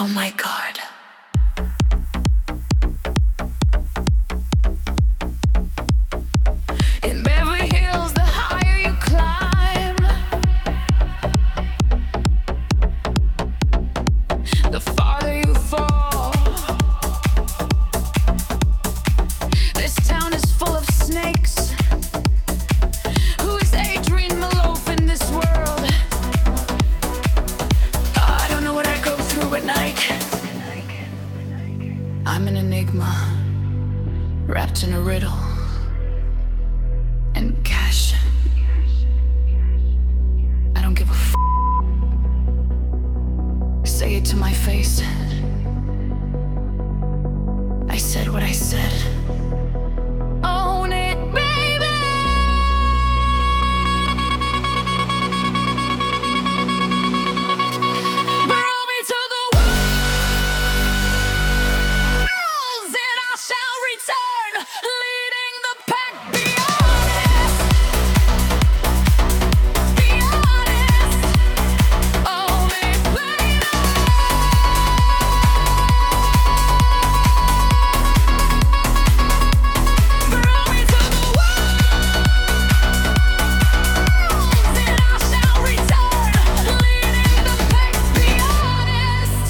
Oh my God. In Beverly Hills, the higher you climb, the farther you fall. This town is full of snakes. Who is Adrian Malouf in this world? I don't know what I go through at night. I'm an enigma, wrapped in a riddle. And cash, I don't give a f. Say it to my face. I said what I said. Own it, baby. Throw me to the walls and I shall return, leading the pack. Be honest, be honest. Own it, baby. Throw me to the walls and I shall return, leading the pack. Be honest.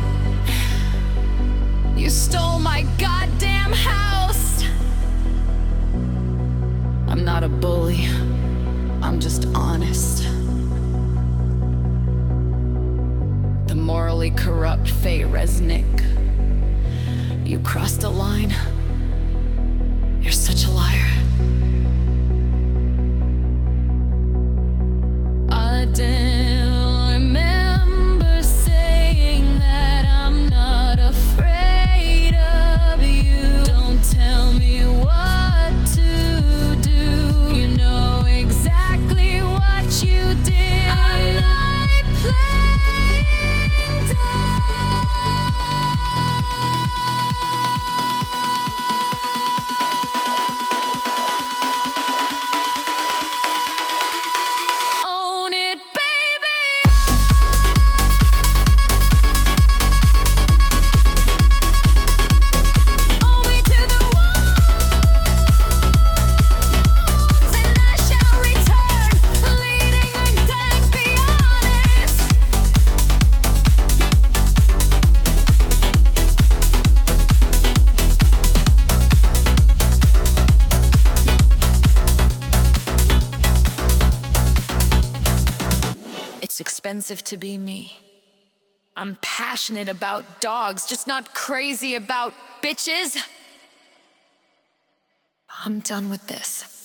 You stole my goddamn house. I'm not a bully, I'm just honest. The morally corrupt Faye Resnick. You crossed a line. You're such a liar. I don't remember saying that I'm not afraid of you. Don't tell me what to do. You know exactly what you did. I'm not playing dumb. Own it, baby. Own me to the walls and I shall return, leading the pack. Be honest. It's expensive to be me. I'm passionate about dogs, just not crazy about bitches. I'm done with this.